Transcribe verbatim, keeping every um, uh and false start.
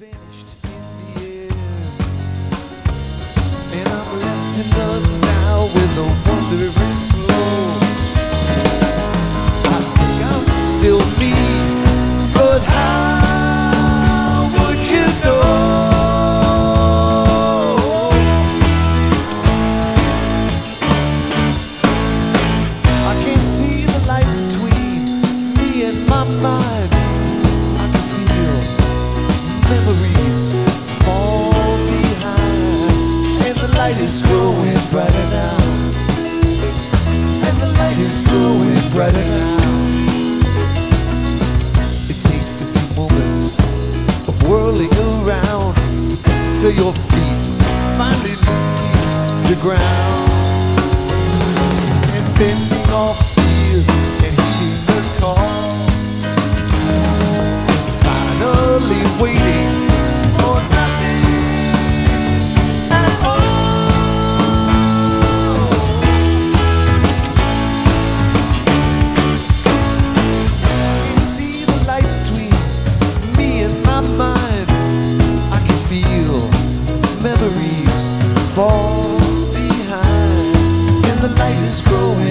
vanished in the air, and I'm left in none now with a wondrous glow. I think I'm still me, but how would you know? I can't see the light between me and my mind. I can feel memories fall behind, and the light is growing brighter now, and the light is growing brighter now. It takes a few moments of whirling around till your feet finally leave the ground, and fending off fears and heeding the call, finally waiting for nothing at all. I can see the light between me and my mind. I can feel memories fall behind, and the light is growing